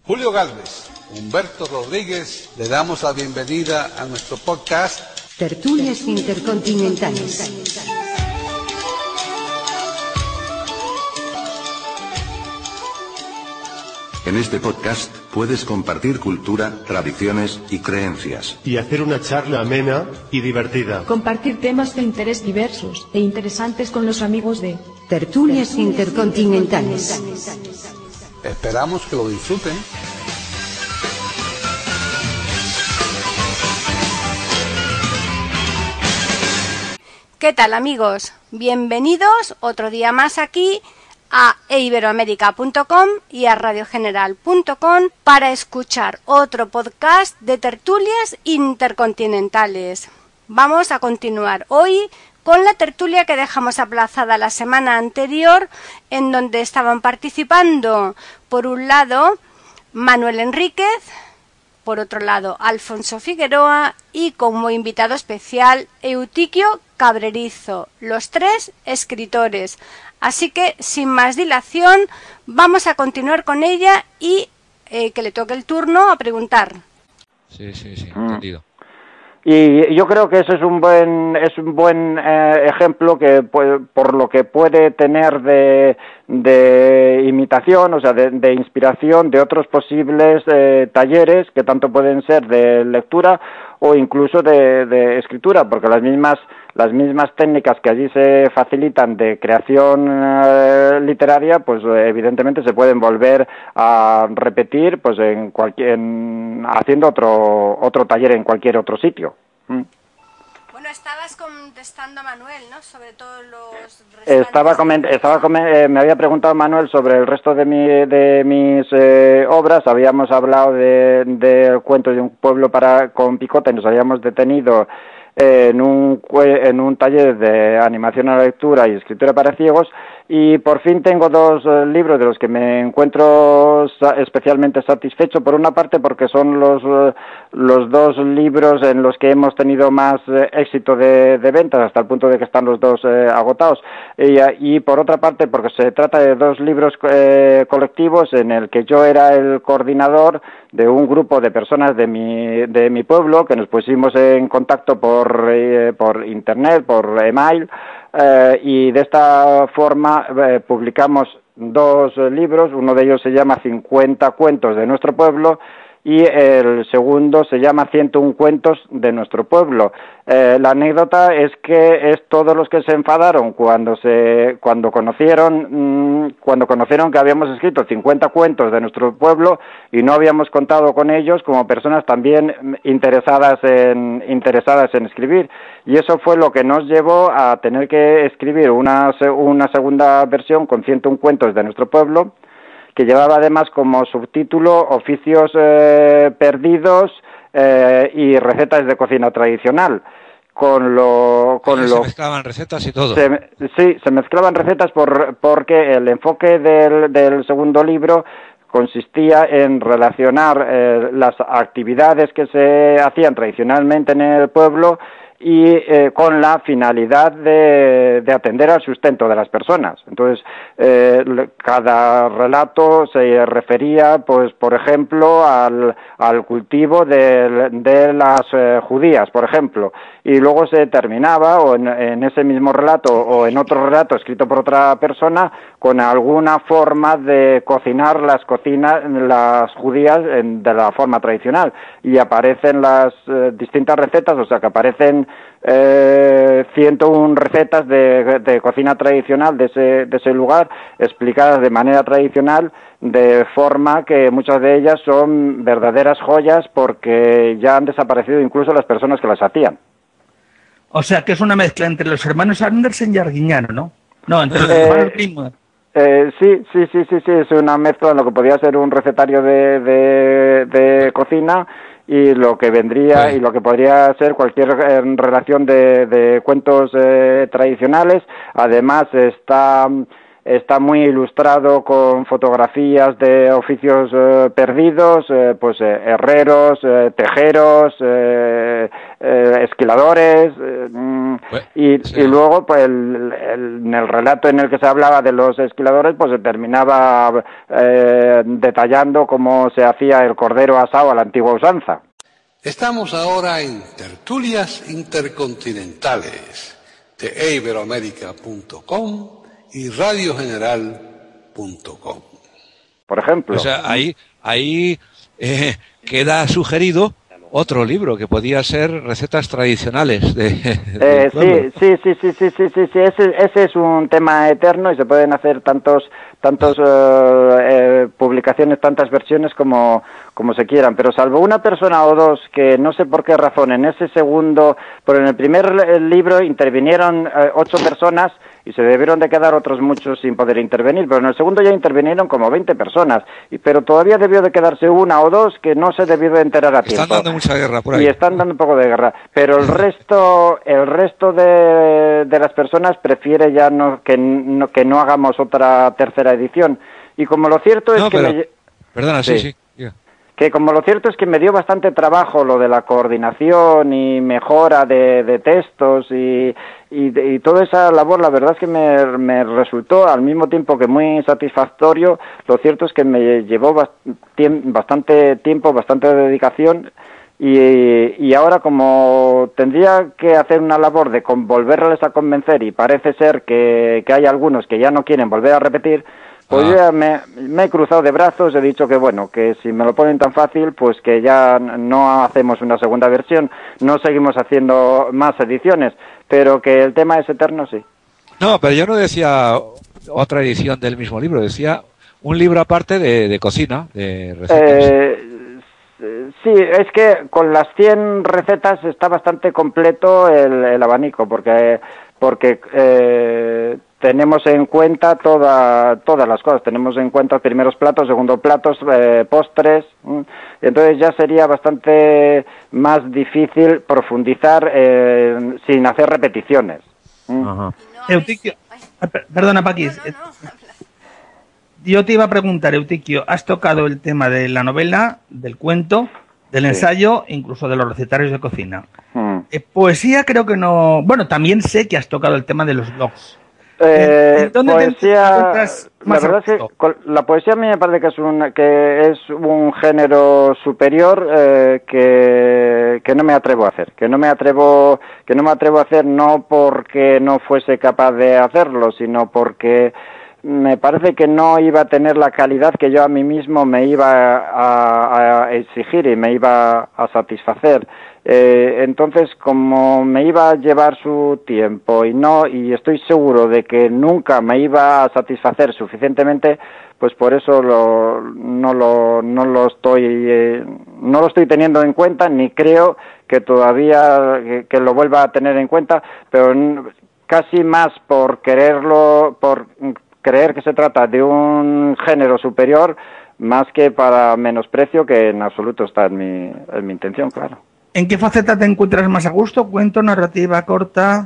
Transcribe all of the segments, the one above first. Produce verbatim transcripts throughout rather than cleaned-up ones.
Julio Gálvez, Humberto Rodríguez, le damos la bienvenida a nuestro podcast Tertulias Intercontinentales. En este podcast puedes compartir cultura, tradiciones y creencias. Y hacer una charla amena y divertida. Compartir temas de interés diversos e interesantes con los amigos de Tertulias Intercontinentales. Esperamos que lo disfruten. ¿Qué tal, amigos? Bienvenidos otro día más aquí a iberoamérica punto com y a radio general punto com para escuchar otro podcast de tertulias intercontinentales. Vamos a continuar hoy con la tertulia que dejamos aplazada la semana anterior, en donde estaban participando, por un lado, Manuel Enríquez, por otro lado, Alfonso Figueroa y como invitado especial, Eutiquio Cabrerizo, los tres escritores. Así que, sin más dilación, vamos a continuar con ella y eh, que le toque el turno a preguntar. Sí, sí, sí, entendido. Y yo creo que eso es un buen es un buen eh, ejemplo que pues, por lo que puede tener de, de imitación, o sea, de, de inspiración de otros posibles eh, talleres que tanto pueden ser de lectura o incluso de, de escritura, porque las mismas las mismas técnicas que allí se facilitan de creación eh, literaria, pues evidentemente se pueden volver a repetir, pues en cualquier en, haciendo otro otro taller en cualquier otro sitio. ¿Mm? Bueno, estabas contestando a Manuel, ¿no? Sobre todos los estaba coment estaba coment eh, me había preguntado Manuel sobre el resto de mi de mis eh, obras. Habíamos hablado de del cuento de un pueblo para con picota y nos habíamos detenido en un en un taller de animación a la lectura y escritura para ciegos, y por fin tengo dos eh, libros de los que me encuentro sa especialmente satisfecho. Por una parte porque son los eh, los dos libros en los que hemos tenido más eh, éxito de, de ventas, hasta el punto de que están los dos eh, agotados, y, y por otra parte porque se trata de dos libros eh, colectivos en el que yo era el coordinador de un grupo de personas de mi de mi pueblo, que nos pusimos en contacto por eh, por internet, por email, eh, y de esta forma eh, publicamos dos eh, libros. Uno de ellos se llama cincuenta cuentos de nuestro pueblo y el segundo se llama ciento uno cuentos de nuestro pueblo. Eh, la anécdota es que es todos los que se enfadaron cuando se cuando conocieron mmm, cuando conocieron que habíamos escrito cincuenta cuentos de nuestro pueblo y no habíamos contado con ellos como personas también interesadas en interesadas en escribir, y eso fue lo que nos llevó a tener que escribir una una segunda versión con ciento uno cuentos de nuestro pueblo, que llevaba además como subtítulo Oficios eh, perdidos eh, y recetas de cocina tradicional. Con lo, con sí, lo, se mezclaban recetas y todo. Se, sí, se mezclaban recetas por, porque el enfoque del, del segundo libro consistía en relacionar eh, las actividades que se hacían tradicionalmente en el pueblo y eh, con la finalidad de, de atender al sustento de las personas. Entonces, eh, cada relato se refería, pues, por ejemplo, al, al cultivo de, de las eh, judías, por ejemplo, y luego se terminaba, o en, en ese mismo relato, o en otro relato escrito por otra persona, con alguna forma de cocinar las cocinas, las judías en, de la forma tradicional, y aparecen las eh, distintas recetas, o sea que aparecen eh, ciento uno recetas de, de cocina tradicional de ese, de ese lugar, explicadas de manera tradicional, de forma que muchas de ellas son verdaderas joyas porque ya han desaparecido incluso las personas que las hacían. O sea que es una mezcla entre los hermanos Andersen y Arguiñano, ¿no? No, entre los eh, hermanos Greenwood. Eh, sí, sí, sí, sí, sí, es una mezcla en lo que podría ser un recetario de, de, de cocina y lo que vendría sí. y lo que podría ser cualquier eh, relación de, de cuentos eh, tradicionales. Además está está muy ilustrado con fotografías de oficios eh, perdidos, eh, pues eh, herreros, eh, tejeros, eh, eh, esquiladores, eh, bueno, y, sí. y luego pues el, el, en el relato en el que se hablaba de los esquiladores, pues se terminaba eh, detallando cómo se hacía el cordero asado a la antigua usanza. Estamos ahora en Tertulias Intercontinentales de iberoamérica punto com y radio general punto com. Por ejemplo. O sea, ahí, ahí eh, queda sugerido otro libro que podía ser recetas tradicionales de, de eh, sí, sí, sí, sí, sí, sí, sí, sí, ese, ese es un tema eterno y se pueden hacer tantos, tantos eh, eh, publicaciones, tantas versiones como, como se quieran, pero salvo una persona o dos que no sé por qué razón en ese segundo, pero en el primer libro intervinieron eh, ocho personas y se debieron de quedar otros muchos sin poder intervenir, pero en el segundo ya intervinieron como veinte personas, y, pero todavía debió de quedarse una o dos que no se debió de enterar a tiempo. Están dando mucha guerra por ahí. Y están dando un poco de guerra, pero el resto el resto de, de las personas prefiere ya no que, no que no hagamos otra tercera edición, y como lo cierto es no, que pero, me... Perdona, sí, sí. sí. que como lo cierto es que me dio bastante trabajo lo de la coordinación y mejora de, de textos y, y, y toda esa labor, la verdad es que me, me resultó al mismo tiempo que muy satisfactorio. Lo cierto es que me llevó bastante tiempo, bastante dedicación, y, y ahora como tendría que hacer una labor de volverles a convencer, y parece ser que, que hay algunos que ya no quieren volver a repetir, pues ah. yo ya me, me he cruzado de brazos, he dicho que bueno, que si me lo ponen tan fácil, pues que ya no hacemos una segunda versión, no seguimos haciendo más ediciones, pero que el tema es eterno, sí. No, pero yo no decía otra edición del mismo libro, decía un libro aparte de, de cocina, de recetas. Eh, sí, es que con las cien recetas está bastante completo el, el abanico, porque... porque eh, tenemos en cuenta toda, todas las cosas, tenemos en cuenta primeros platos, segundos platos, eh, postres, ¿m? Entonces ya sería bastante más difícil profundizar eh, sin hacer repeticiones. Ajá. Eutiquio, perdona Paquis, no, no, no. Yo te iba a preguntar, Eutiquio, has tocado el tema de la novela, del cuento, del sí. ensayo, incluso de los recetarios de cocina. Hmm. Eh, poesía creo que no... Bueno, también sé que has tocado el tema de los blogs. Eh, ¿Dónde poesía, la verdad es que la poesía a mí me parece que es un, que es un género superior eh, que, que no me atrevo a hacer, que no me atrevo, que no me atrevo a hacer no porque no fuese capaz de hacerlo, sino porque me parece que no iba a tener la calidad que yo a mí mismo me iba a, a exigir y me iba a satisfacer. Eh, entonces, como me iba a llevar su tiempo y no, y estoy seguro de que nunca me iba a satisfacer suficientemente, pues por eso lo, no lo, no lo estoy, eh, no lo estoy teniendo en cuenta, ni creo que todavía que, que lo vuelva a tener en cuenta, pero casi más por quererlo, por creer que se trata de un género superior, más que para menosprecio, que en absoluto está en mi, en mi intención, claro. ¿En qué faceta te encuentras más a gusto? ¿Cuento, narrativa corta,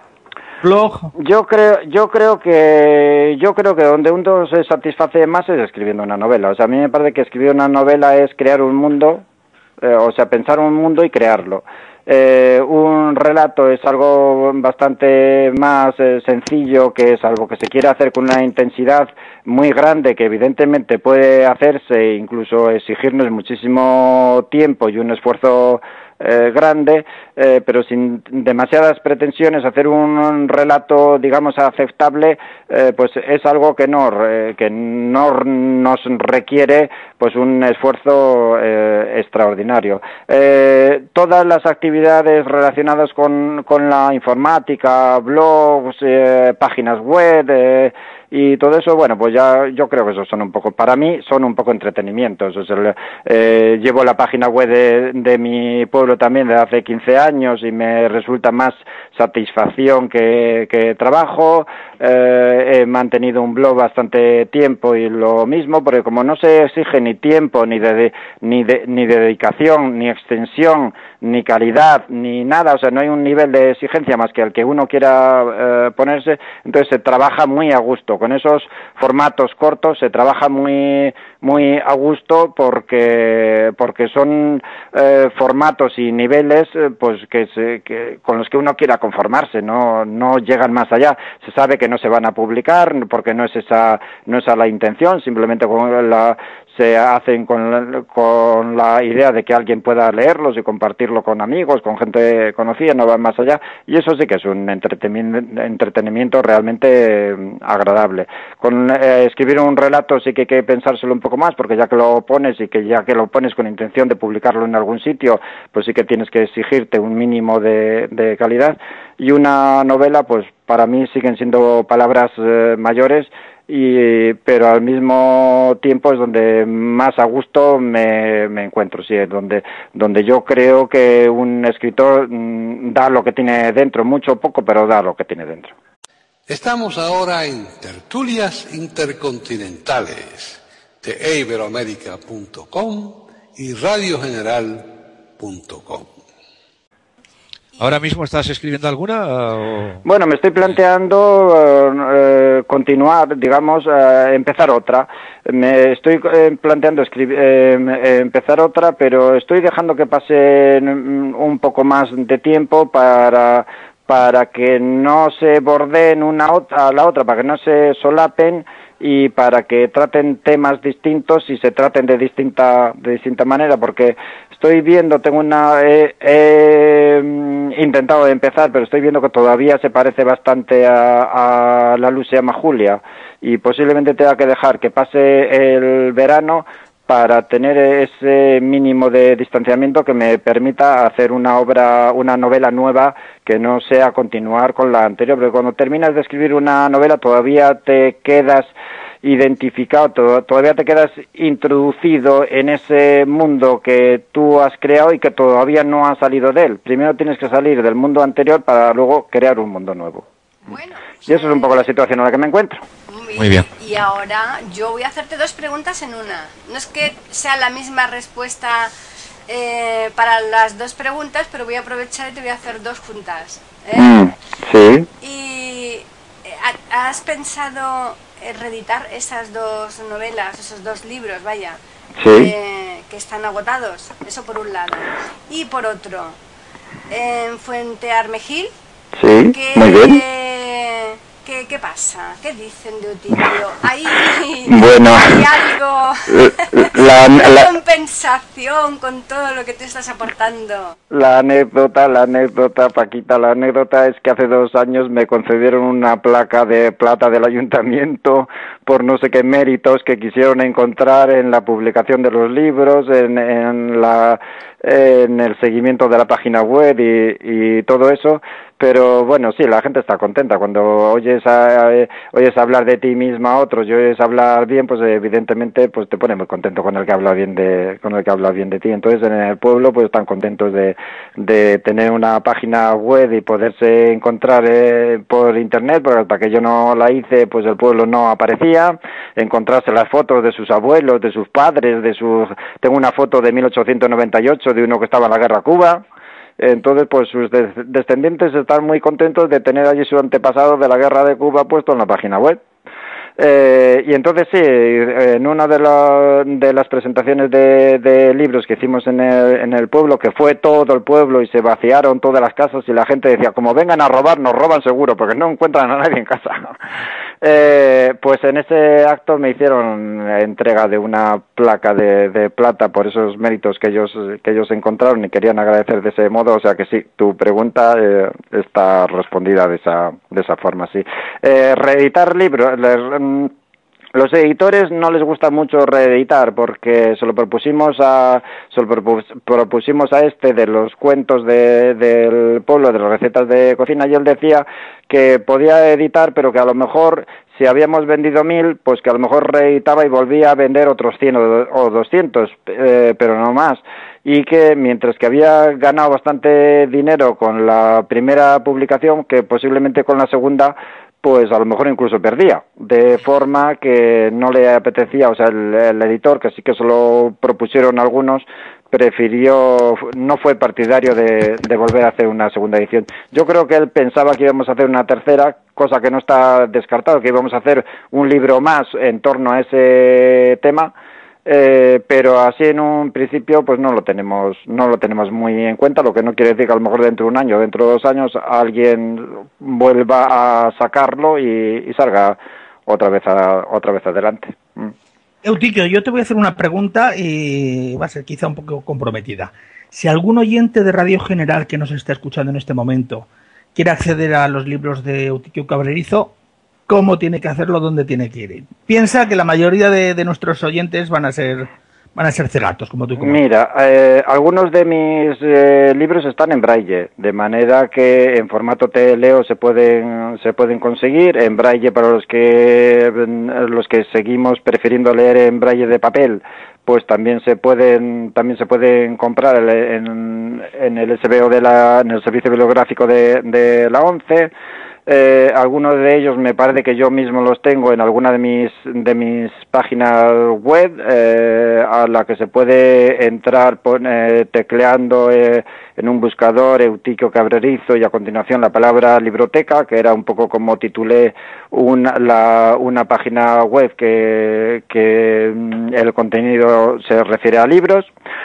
blog? Yo creo, yo creo que, yo creo que donde uno se satisface más es escribiendo una novela. O sea, a mí me parece que escribir una novela es crear un mundo, eh, o sea, pensar un mundo y crearlo. Eh, un relato es algo bastante más eh, sencillo, que salvo que se quiera hacer con una intensidad muy grande, que evidentemente puede hacerse e incluso exigirnos muchísimo tiempo y un esfuerzo Eh, grande, eh, pero sin demasiadas pretensiones, hacer un, un relato, digamos, aceptable, eh, pues es algo que no eh, que no nos requiere pues un esfuerzo eh, extraordinario. Eh, todas las actividades relacionadas con, con la informática, blogs, eh, páginas web, eh, y todo eso, bueno, pues ya yo creo que eso son un poco, para mí son un poco entretenimientos. O sea, eh, llevo la página web de, de mi pueblo también desde hace quince años y me resulta más satisfacción que, que trabajo. Eh, he mantenido un blog bastante tiempo y lo mismo, porque como no se exige ni tiempo, ni de, ni de, ni de dedicación, ni extensión, ni calidad, edad ni nada, o sea, no hay un nivel de exigencia más que el que uno quiera eh, ponerse, entonces se trabaja muy a gusto, con esos formatos cortos se trabaja muy muy a gusto porque porque son eh, formatos y niveles eh, pues que, se, que con los que uno quiera conformarse, no no llegan más allá, se sabe que no se van a publicar porque no es esa no es esa la intención, simplemente con la se hacen con la, con la idea de que alguien pueda leerlos y compartirlo con amigos, con gente conocida, no van más allá, y eso sí que es un entretenimiento, entretenimiento realmente agradable. Con eh, escribir un relato sí que hay que pensárselo un poco más, porque ya que lo pones y que ya que lo pones con intención de publicarlo en algún sitio, pues sí que tienes que exigirte un mínimo de, de calidad, y una novela, pues para mí siguen siendo palabras eh, mayores, y pero al mismo tiempo es donde más a gusto me, me encuentro, sí, es donde donde yo creo que un escritor mmm, da lo que tiene dentro, mucho o poco, pero da lo que tiene dentro. Estamos ahora en Tertulias Intercontinentales de iberoamerica punto com y radio general punto com. ¿Ahora mismo estás escribiendo alguna? O... Bueno, me estoy planteando eh, continuar, digamos, eh, empezar otra. Me estoy eh, planteando escribir, eh, empezar otra, pero estoy dejando que pase un poco más de tiempo para para que no se bordeen una a la otra, para que no se solapen y para que traten temas distintos y se traten de distinta de distinta manera, porque estoy viendo, tengo una he, he intentado empezar, pero estoy viendo que todavía se parece bastante a, a La luz se llama Julia, y posiblemente tenga que dejar que pase el verano para tener ese mínimo de distanciamiento que me permita hacer una obra, una novela nueva que no sea continuar con la anterior, porque cuando terminas de escribir una novela todavía te quedas identificado, todavía te quedas introducido en ese mundo que tú has creado y que todavía no has salido de él. Primero tienes que salir del mundo anterior para luego crear un mundo nuevo. Bueno, pues y eso es un poco la situación en la que me encuentro. Muy bien. Y ahora yo voy a hacerte dos preguntas en una. No es que sea la misma respuesta eh, para las dos preguntas, pero voy a aprovechar y te voy a hacer dos juntas. ¿eh? Mm, sí. Y ¿has pensado en reeditar esas dos novelas, esos dos libros, vaya, sí. eh, que están agotados? Eso por un lado. Y por otro, en Fuente Armejil, sí, que, muy bien. ¿Qué, ¿Qué pasa? ¿Qué dicen de Otilio? ¿Hay, bueno, ¿hay algo la, de la, compensación con todo lo que te estás aportando? La anécdota, la anécdota, Paquita, la anécdota es que hace dos años me concedieron una placa de plata del ayuntamiento por no sé qué méritos que quisieron encontrar en la publicación de los libros, en, en la en el seguimiento de la página web y, y todo eso. Pero bueno, sí, la gente está contenta cuando oyes a, eh, oyes hablar de ti misma a otros y oyes hablar bien, pues evidentemente pues te pone muy contento con el que habla bien de con el que habla bien de ti. Entonces en el pueblo pues están contentos de, de tener una página web y poderse encontrar eh, por internet, porque hasta que yo no la hice pues el pueblo no aparecía, encontrarse las fotos de sus abuelos, de sus padres, de sus tengo una foto de mil ochocientos noventa y ocho de uno que estaba en la guerra a Cuba. Entonces, pues sus descendientes están muy contentos de tener allí su antepasado de la guerra de Cuba puesto en la página web. Eh, y entonces sí, en una de, la, de las presentaciones de, de libros que hicimos en el, en el pueblo, que fue todo el pueblo y se vaciaron todas las casas y la gente decía, como vengan a robar, nos roban seguro, porque no encuentran a nadie en casa. Eh, pues en ese acto me hicieron entrega de una placa de, de plata por esos méritos que ellos que ellos encontraron y querían agradecer de ese modo, o sea que sí, tu pregunta eh, está respondida de esa de esa forma, sí. Eh, reeditar libros, les, los editores no les gusta mucho reeditar porque se lo propusimos a se lo propusimos a este de los cuentos de, del pueblo, de las recetas de cocina, y él decía que podía editar, pero que a lo mejor si habíamos vendido mil, pues que a lo mejor reeditaba y volvía a vender otros cien o doscientos, eh, pero no más. Y que mientras que había ganado bastante dinero con la primera publicación, que posiblemente con la segunda pues a lo mejor incluso perdía, de forma que no le apetecía, o sea, el, el editor, que sí que se lo propusieron algunos, prefirió, no fue partidario de, de volver a hacer una segunda edición. Yo creo que él pensaba que íbamos a hacer una tercera, cosa que no está descartado, que íbamos a hacer un libro más en torno a ese tema, eh, pero así en un principio pues no lo tenemos no lo tenemos muy en cuenta, lo que no quiere decir que a lo mejor dentro de un año, dentro de dos años, alguien vuelva a sacarlo y, y salga otra vez a, otra vez adelante. Mm. Eutiquio, yo te voy a hacer una pregunta y va a ser quizá un poco comprometida. Si algún oyente de Radio General que nos está escuchando en este momento quiere acceder a los libros de Eutiquio Cabrerizo, ¿cómo tiene que hacerlo? ¿Dónde tiene que ir? Piensa que la mayoría de, de nuestros oyentes van a ser van a ser cegatos, como tú comentas. Mira, eh, algunos de mis eh, libros están en braille, de manera que en formato T L O se pueden se pueden conseguir en braille para los que los que seguimos prefiriendo leer en braille de papel, pues también se pueden también se pueden comprar en, en el S B O de la en el servicio bibliográfico de, de la ONCE. Eh, algunos de ellos me parece que yo mismo los tengo en alguna de mis de mis páginas web, eh, a la que se puede entrar pone, tecleando eh, en un buscador Eutiquio Cabrerizo y a continuación la palabra libroteca, que era un poco como titulé una, la, una página web que, que el contenido se refiere a libros.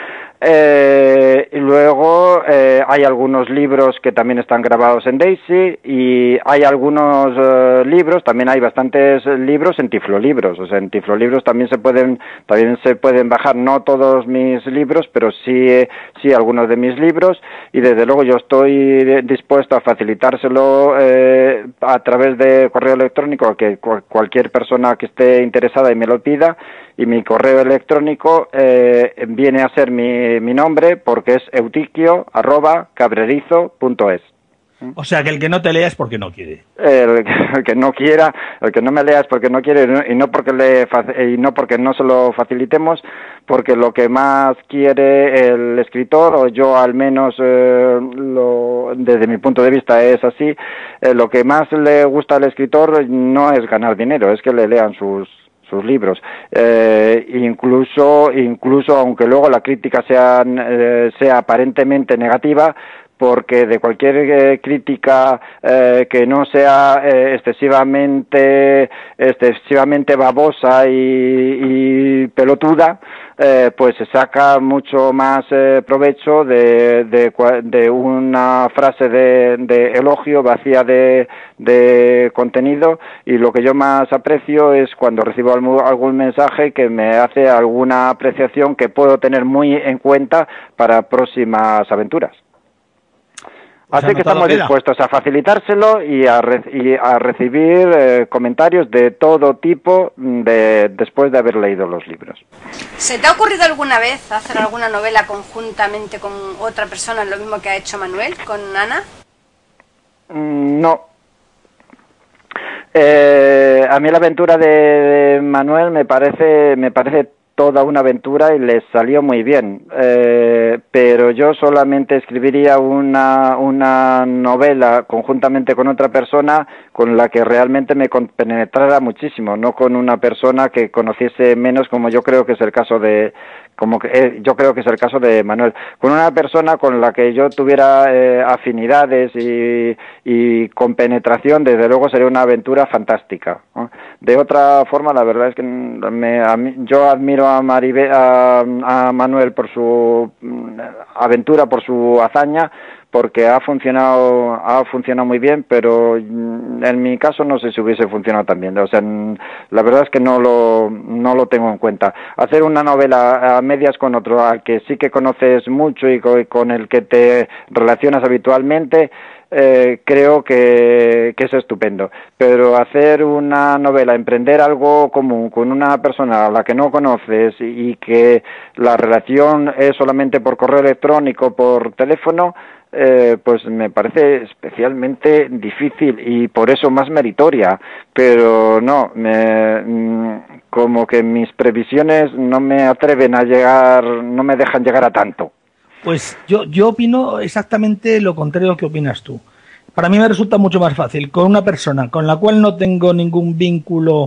Eh, y luego eh, hay algunos libros que también están grabados en Daisy y hay algunos eh, libros, también hay bastantes libros en Tiflolibros, o sea, en Tiflolibros también se pueden también se pueden bajar, no todos mis libros, pero sí eh, sí algunos de mis libros, y desde luego yo estoy dispuesto a facilitárselo eh, a través de correo electrónico a que cu- cualquier persona que esté interesada y me lo pida. Y mi correo electrónico eh, viene a ser mi, mi nombre, porque es eutiquio arroba cabrerizo punto es. O sea, que el que no te lea es porque no quiere. El, el que no quiera, el que no me lea es porque no quiere, y no porque le y no porque no se lo facilitemos, porque lo que más quiere el escritor, o yo al menos eh, lo, desde mi punto de vista es así, eh, lo que más le gusta al escritor no es ganar dinero, es que le lean sus sus libros, eh, incluso incluso aunque luego la crítica sea eh, sea aparentemente negativa, porque de cualquier eh, crítica eh, que no sea eh, excesivamente excesivamente babosa y, y pelotuda, eh, pues se saca mucho más eh, provecho de, de, de una frase de, de elogio vacía de, de contenido, y lo que yo más aprecio es cuando recibo algún mensaje que me hace alguna apreciación que puedo tener muy en cuenta para próximas aventuras. Así que estamos dispuestos a facilitárselo y a, re y a recibir eh, comentarios de todo tipo de, después de haber leído los libros. ¿Se te ha ocurrido alguna vez hacer alguna novela conjuntamente con otra persona, lo mismo que ha hecho Manuel con Ana? Mm, no. Eh, a mí la aventura de, de Manuel me parece me parece toda una aventura y les salió muy bien, eh, pero yo solamente escribiría una, una novela conjuntamente con otra persona con la que realmente me compenetrara muchísimo, no con una persona que conociese menos, como yo creo que es el caso de como que eh, yo creo que es el caso de Manuel, con una persona con la que yo tuviera eh, afinidades y, y compenetración. Desde luego sería una aventura fantástica, ¿no? De otra forma, la verdad es que me, a mí, yo admiro a, Maribe, a, a Manuel por su aventura, por su hazaña, porque ha funcionado ha funcionado muy bien, pero en mi caso no sé si hubiese funcionado tan bien. O sea, la verdad es que no lo no lo tengo en cuenta. Hacer una novela a medias con otro al que sí que conoces mucho y con el que te relacionas habitualmente, eh, creo que, que es estupendo. Pero hacer una novela, emprender algo común con una persona a la que no conoces y, y que la relación es solamente por correo electrónico, por teléfono, Eh, pues me parece especialmente difícil y por eso más meritoria, pero no, me, como que mis previsiones no me atreven a llegar, no me dejan llegar a tanto. Pues yo, yo opino exactamente lo contrario que opinas tú. para mí me resulta mucho más fácil con una persona con la cual no tengo ningún vínculo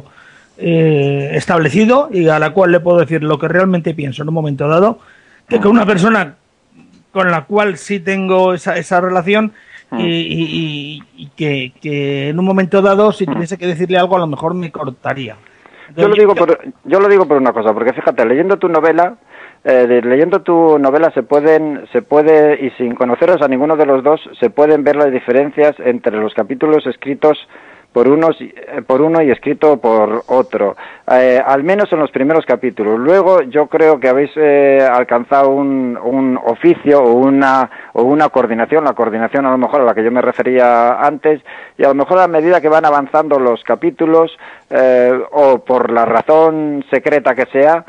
eh, establecido y a la cual le puedo decir lo que realmente pienso en un momento dado, que con una persona con la cual sí tengo esa, esa relación y, y, y que, que en un momento dado, si tuviese que decirle algo, a lo mejor me cortaría. Entonces, yo lo digo por, yo lo digo por una cosa, porque fíjate, leyendo tu novela, eh, de, leyendo tu novela se pueden, se puede, y sin conoceros a ninguno de los dos, se pueden ver las diferencias entre los capítulos escritos por unos, por uno y escrito por otro, eh, al menos en los primeros capítulos. Luego yo creo que habéis eh, alcanzado un, un oficio o una, o una coordinación, la coordinación a lo mejor a la que yo me refería antes, y a lo mejor a medida que van avanzando los capítulos, eh, o por la razón secreta que sea,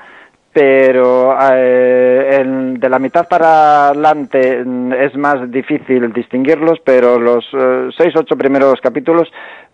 pero eh, en, de la mitad para adelante es más difícil distinguirlos, pero los eh, seis, ocho primeros capítulos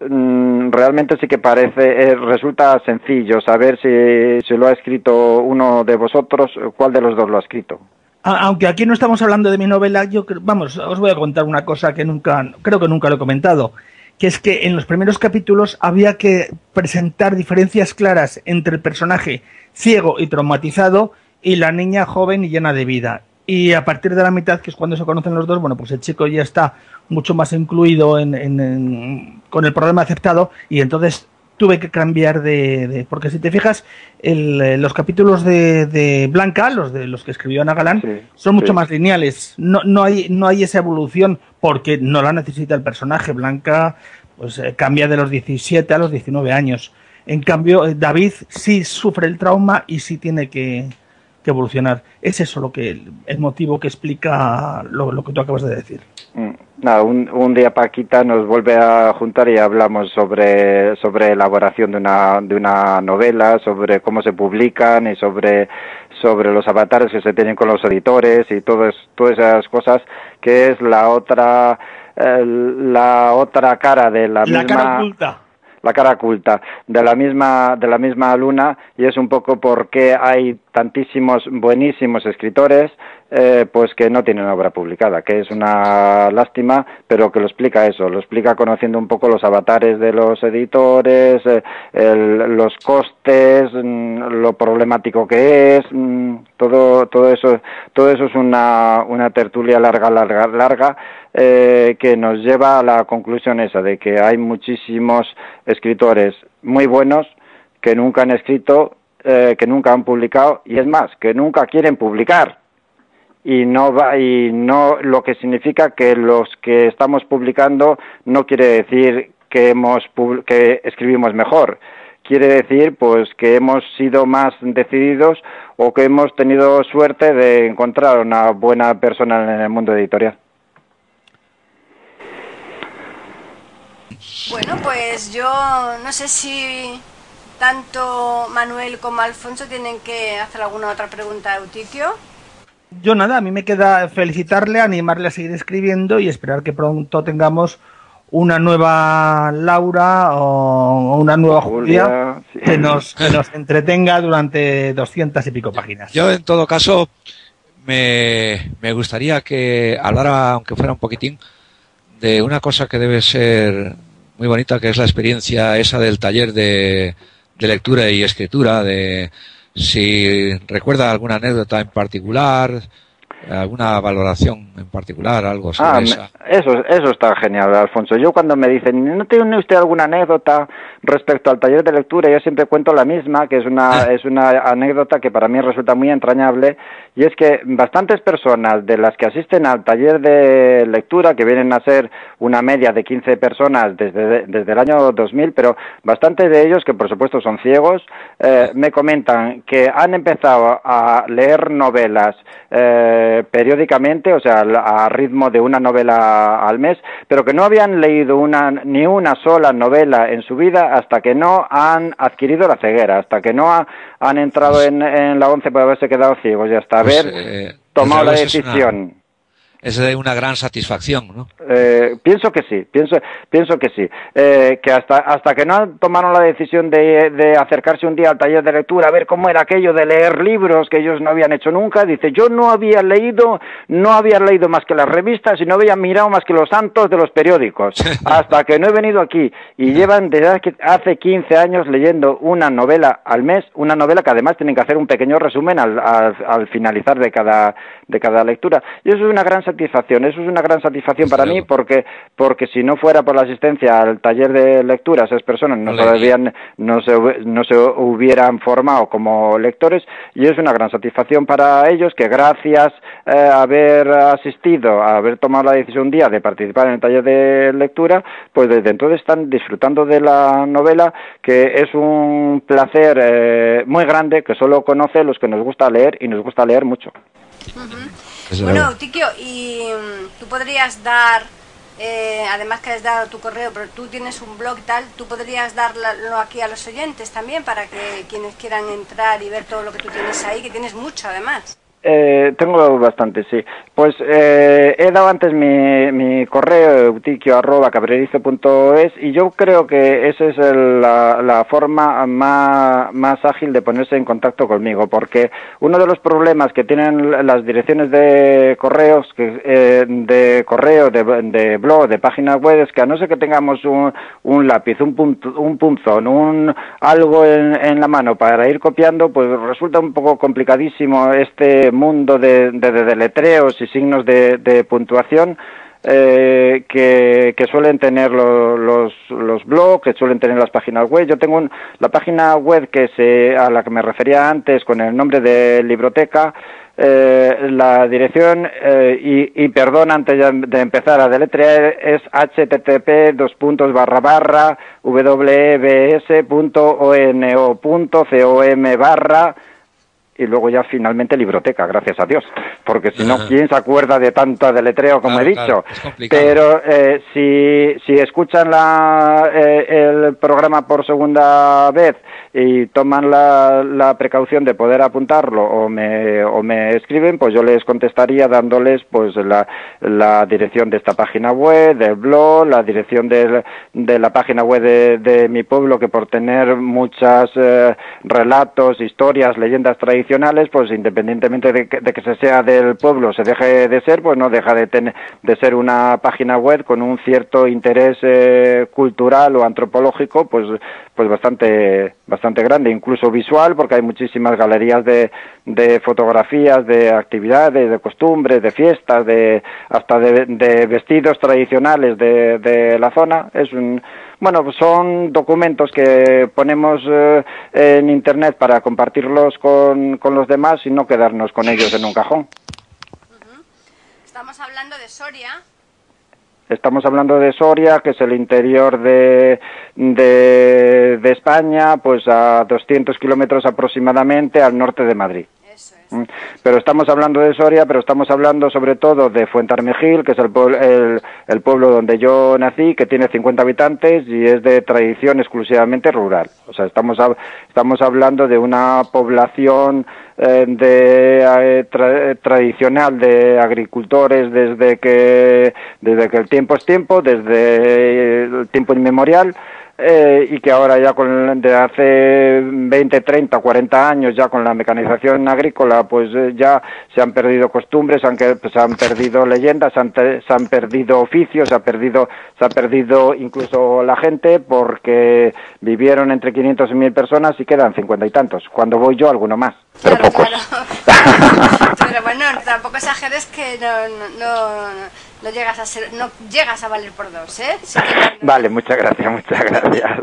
mm, realmente sí que parece, eh, resulta sencillo saber si, si lo ha escrito uno de vosotros, cuál de los dos lo ha escrito. Aunque aquí no estamos hablando de mi novela, yo vamos, os voy a contar una cosa que nunca, creo que nunca lo he comentado, que es que en los primeros capítulos había que presentar diferencias claras entre el personaje ciego y traumatizado y la niña joven y llena de vida. Y a partir de la mitad, que es cuando se conocen los dos, bueno, pues el chico ya está mucho más incluido en, en, en, con el problema aceptado, y entonces tuve que cambiar de... de porque si te fijas, el, los capítulos de, de Blanca, los de los que escribió Ana Galán, sí, son mucho sí. más lineales. No, no, hay, no hay esa evolución porque no la necesita el personaje. Blanca pues eh, cambia de los diecisiete a los diecinueve años. En cambio, David sí sufre el trauma y sí tiene que, que evolucionar. Es eso lo que el, el motivo que explica lo, lo que tú acabas de decir. Nada, un, un día Paquita nos vuelve a juntar y hablamos sobre sobre elaboración de una de una novela, sobre cómo se publican y sobre sobre los avatares que se tienen con los editores y todas todas esas cosas, que es la otra eh, la otra cara de la, la misma cara oculta. la cara oculta de la misma de la misma luna, y es un poco por qué hay tantísimos buenísimos escritores eh, pues que no tienen obra publicada, que es una lástima, pero que lo explica eso, lo explica conociendo un poco los avatares de los editores, eh, el, los costes, lo problemático que es, todo todo eso todo eso es una una tertulia larga larga larga eh, que nos lleva a la conclusión esa de que hay muchísimos escritores muy buenos que nunca han escrito, eh, que nunca han publicado, y es más, que nunca quieren publicar. Y no va, y no, lo que significa que los que estamos publicando no quiere decir que hemos que escribimos mejor. Quiere decir pues que hemos sido más decididos o que hemos tenido suerte de encontrar una buena persona en el mundo editorial. Bueno, pues yo no sé si tanto Manuel como Alfonso tienen que hacer alguna otra pregunta a Eutiquio. Yo nada, a mí me queda felicitarle, animarle a seguir escribiendo y esperar que pronto tengamos una nueva Laura o una nueva Julia, Julia sí. que, nos, que nos entretenga durante doscientas y pico páginas. Yo, en todo caso, me, me gustaría que hablara, aunque fuera un poquitín, de una cosa que debe ser muy bonita, que es la experiencia esa del taller de, de lectura y escritura, de si recuerda alguna anécdota en particular, alguna valoración en particular, algo sobre ah, esa. Eso, eso está genial, Alfonso. Yo cuando me dicen, ¿no tiene usted alguna anécdota respecto al taller de lectura? Yo siempre cuento la misma, que es una, es una anécdota que para mí resulta muy entrañable, y es que bastantes personas de las que asisten al taller de lectura, que vienen a ser una media de quince personas desde, desde el año dos mil, pero bastantes de ellos, que por supuesto son ciegos, eh, me comentan que han empezado a leer novelas eh, periódicamente, o sea, a ritmo de una novela al mes, pero que no habían leído una ni una sola novela en su vida hasta que no han adquirido la ceguera, hasta que no ha, han entrado en, en la once por haberse quedado ciegos y hasta pues, haber eh, tomado la decisión. es de una gran satisfacción, ¿no? Eh, pienso que sí, pienso, pienso que sí. Eh, que hasta hasta que no tomaron la decisión de, de acercarse un día al taller de lectura, a ver cómo era aquello de leer libros que ellos no habían hecho nunca, dice, yo no había leído, no había leído más que las revistas y no había mirado más que los santos de los periódicos, hasta que no he venido aquí. Y llevan desde hace quince años leyendo una novela al mes, una novela que además tienen que hacer un pequeño resumen al, al, al finalizar de cada, de cada lectura. Y eso es una gran satisfacción, eso es una gran satisfacción para mí, porque porque si no fuera por la asistencia al taller de lectura, esas personas no, se, habían, no, se, no se hubieran formado como lectores, y es una gran satisfacción para ellos que gracias eh, a haber asistido, a haber tomado la decisión un día de participar en el taller de lectura, pues desde entonces están disfrutando de la novela, que es un placer eh, muy grande que solo conoce los que nos gusta leer, y nos gusta leer mucho. Uh-huh. Bueno, Eutiquio, y um, tú podrías dar, eh, además que has dado tu correo, pero tú tienes un blog y tal, tú podrías darlo aquí a los oyentes también, para que quienes quieran entrar y ver todo lo que tú tienes ahí, que tienes mucho además. Eh, tengo bastante, sí. Pues eh, he dado antes mi, mi correo, eutiquio arroba cabrerizo punto es, y yo creo que esa es el, la, la forma más, más ágil de ponerse en contacto conmigo, porque uno de los problemas que tienen las direcciones de correos, que, eh, de correo, de, de blog, de página web, es que a no ser que tengamos un, un lápiz, un, punto, un punzón, un, algo en, en la mano para ir copiando, pues resulta un poco complicadísimo este mundo de, de, de deletreos y signos de, de puntuación eh, que, que suelen tener lo, los, los blogs, que suelen tener las páginas web. Yo tengo un, la página web que se, a la que me refería antes con el nombre de Libroteca. Eh, la dirección, eh, y, y perdón, antes de empezar a deletrear, es http dos puntos barra barra webs punto ono punto com barra y luego ya finalmente Libroteca, gracias a Dios, porque si no, ¿quién se acuerda de tanto deletreo como claro, he dicho? Claro, pero eh, si, si escuchan la, eh, el programa por segunda vez y toman la, la precaución de poder apuntarlo o me, o me escriben, pues yo les contestaría dándoles pues la, la dirección de esta página web, del blog, la dirección de, de la página web de, de mi pueblo, que por tener muchos eh, relatos, historias, leyendas tradicionales, pues independientemente de que, de que se sea del pueblo, se deje de ser, pues no deja de, tener, de ser una página web con un cierto interés eh, cultural o antropológico, pues, pues bastante, bastante grande, incluso visual, porque hay muchísimas galerías de, de fotografías, de actividades, de costumbres, de fiestas, de hasta de, de vestidos tradicionales de, de la zona. Es un Bueno, pues son documentos que ponemos eh, en Internet para compartirlos con, con los demás y no quedarnos con ellos en un cajón. Uh-huh. Estamos hablando de Soria. Estamos hablando de Soria, que es el interior de, de, de España, pues a doscientos kilómetros aproximadamente al norte de Madrid. Eso es. Pero estamos hablando de Soria, pero estamos hablando sobre todo de Fuentarmejil, que es el, el, el pueblo donde yo nací, que tiene cincuenta habitantes y es de tradición exclusivamente rural. O sea, estamos, estamos hablando de una población eh, de, eh, tra, tradicional de agricultores desde que, desde que el tiempo es tiempo, desde el tiempo inmemorial. Eh, y que ahora ya con de hace veinte, treinta, cuarenta años ya con la mecanización agrícola pues eh, ya se han perdido costumbres, se han, se han perdido leyendas, se han, se han perdido oficios, se ha perdido se ha perdido incluso la gente, porque vivieron entre quinientos y mil personas y quedan cincuenta y tantos. Cuando voy yo, alguno más, pero claro, pocos. Claro. Pero bueno, tampoco exageres que no, no, no No llegas a ser, no llegas a valer por dos, ¿eh? Sí que no. Vale, muchas gracias, muchas gracias.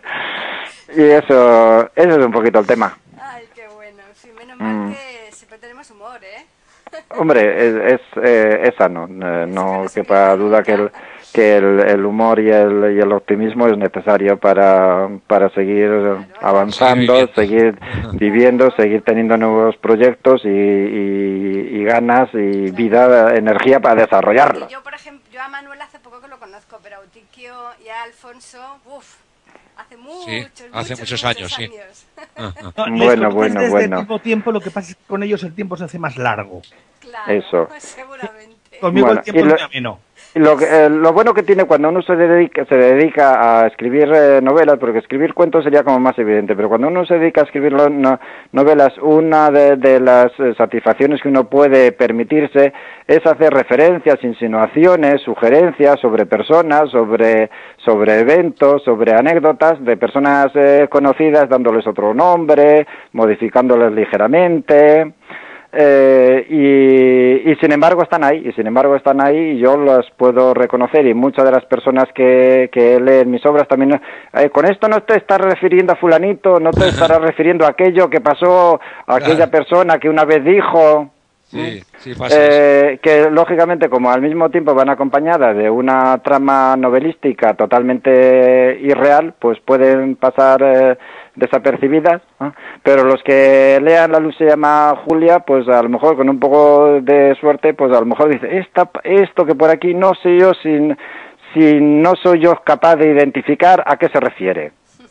Y eso, eso es un poquito el tema. Ay, qué bueno. En fin, menos mal mm. que siempre tenemos humor, ¿eh? Hombre, es, es, eh, es sano. Eh, no quepa duda que el, que el, el humor y el, y el optimismo es necesario para, para seguir claro, avanzando, sí, seguir viviendo, seguir teniendo nuevos proyectos y, y, y ganas y vida, energía para desarrollarlo. Yo, por ejemplo, yo a Manuel hace poco que lo conozco, pero a Eutiquio y a Alfonso, uff, hace muchos, sí, muchos, hace muchos, muchos años, años. Sí. No, bueno, bueno, desde bueno. Tiempo, tiempo, lo que pasa es que con ellos el tiempo se hace más largo. Claro, eso. seguramente. Conmigo Bueno, el tiempo y lo- es muy ameno. Y Lo, que- eh, lo bueno que tiene cuando uno se dedica, se dedica a escribir eh, novelas, porque escribir cuentos sería como más evidente, pero cuando uno se dedica a escribir lo- no- novelas, una de, de las eh, satisfacciones que uno puede permitirse es hacer referencias, insinuaciones, sugerencias sobre personas, sobre, sobre eventos, sobre anécdotas de personas eh, conocidas, dándoles otro nombre, modificándoles ligeramente. Eh, y, y sin embargo están ahí, y sin embargo están ahí y yo las puedo reconocer, y muchas de las personas que, que leen mis obras también, eh, con esto no te estás refiriendo a fulanito, no te estarás refiriendo a aquello que pasó a aquella persona que una vez dijo. Sí, sí pasa eso. Eh, que lógicamente, como al mismo tiempo van acompañadas de una trama novelística totalmente irreal, pues pueden pasar eh, desapercibidas, ¿no? Pero los que lean La luz se llama Julia, pues a lo mejor con un poco de suerte, pues a lo mejor dice, Esta, esto que por aquí no sé yo si, si no soy yo capaz de identificar a qué se refiere.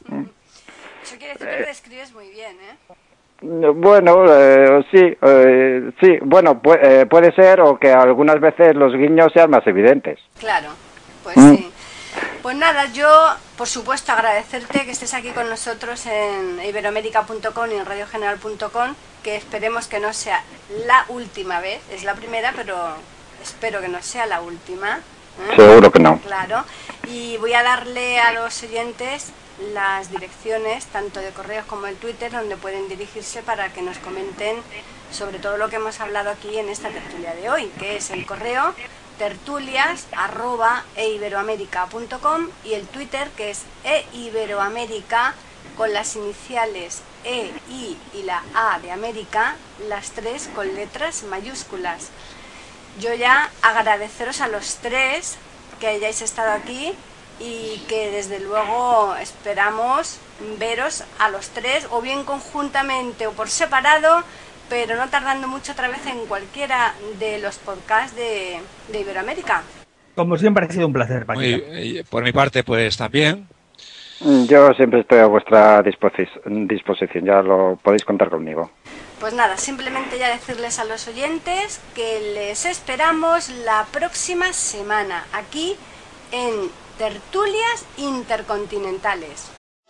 Eso quiere decir que lo describes muy bien, ¿eh? Bueno, eh, sí, eh, sí, bueno, pu eh, puede ser, o que algunas veces los guiños sean más evidentes. Claro, pues Mm. sí. Pues nada, yo, por supuesto, agradecerte que estés aquí con nosotros en iberoamérica punto com y en radio general punto com, que esperemos que no sea la última vez, es la primera, pero espero que no sea la última. ¿eh? Seguro que no. Claro, y voy a darle a los oyentes las direcciones, tanto de correos como el Twitter, donde pueden dirigirse para que nos comenten sobre todo lo que hemos hablado aquí en esta tertulia de hoy, que es el correo tertulias arroba eiberoamerica punto com y el Twitter, que es eiberoamerica, con las iniciales E, I y la A de América, las tres con letras mayúsculas. Yo ya agradeceros a los tres que hayáis estado aquí y que desde luego esperamos veros a los tres, o bien conjuntamente o por separado, pero no tardando mucho otra vez en cualquiera de los podcasts de, de Iberoamérica. Como siempre ha sido un placer, Paquita. Muy, por mi parte, pues también. Yo siempre estoy a vuestra disposi disposición, ya lo podéis contar conmigo. Pues nada, simplemente ya decirles a los oyentes que les esperamos la próxima semana aquí en Tertulias Intercontinentales.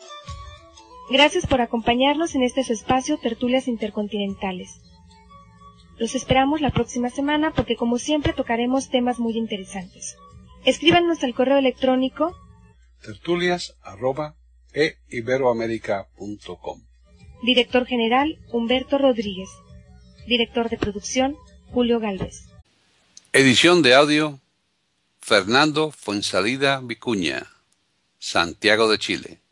Gracias por acompañarnos en este su espacio Tertulias Intercontinentales. Los esperamos la próxima semana porque, como siempre, tocaremos temas muy interesantes. Escríbanos al correo electrónico tertulias arroba eiberoamerica punto com. Director General Humberto Rodríguez. Director de Producción Julio Galvez. Edición de audio Fernando Fuensalida Vicuña, Santiago de Chile.